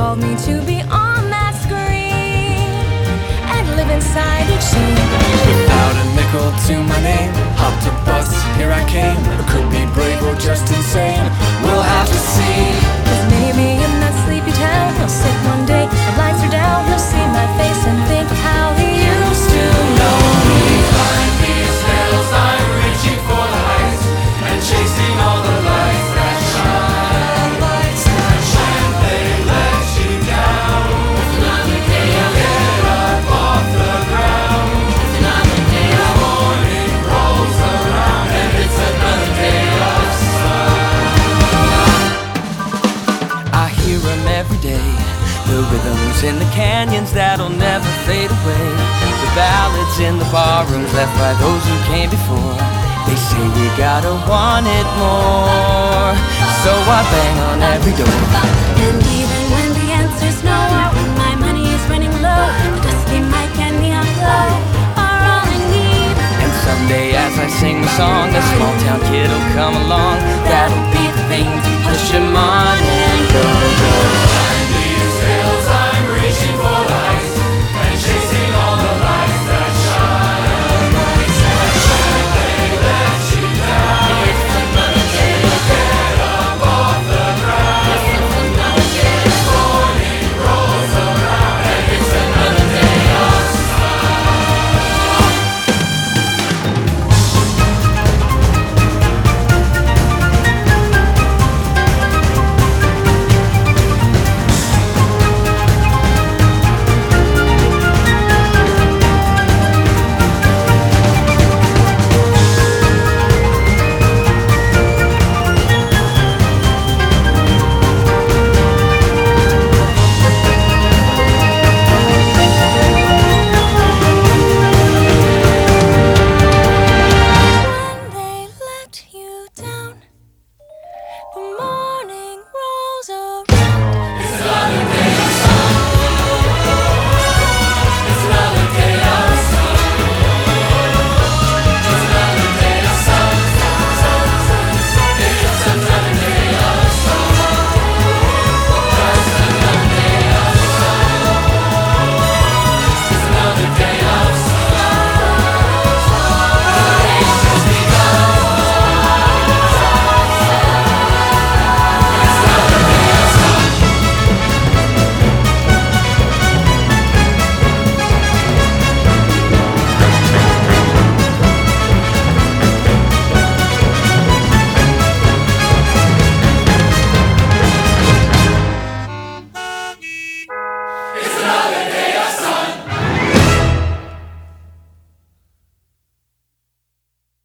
called me to be on that screen and live inside each scene. Without a nickel to my name, hopped a bus, here I came. I could be brave or just insane, we'll have to see. 'Cause maybe in that sleepy town I'll sit one day, the lights are down, he'll see my face and think how he used to know me. Climb these hills, I'm reaching for the heights and chasing all the lights that shine. Lights that shine, they let you down. It's another day of get up off the ground. It's another day of morning rolls around and it's another day of sun. I hear 'em every day, the rhythms in the canyons that'll never fade away, the ballads in the barrooms left by those who came before. They say we gotta want it more, so I bang on every door. And even when the answer's no, or when my money is running low, the dusty mic and neon glow are all I need. And someday as I sing the song, a small town kid'll come along that'll be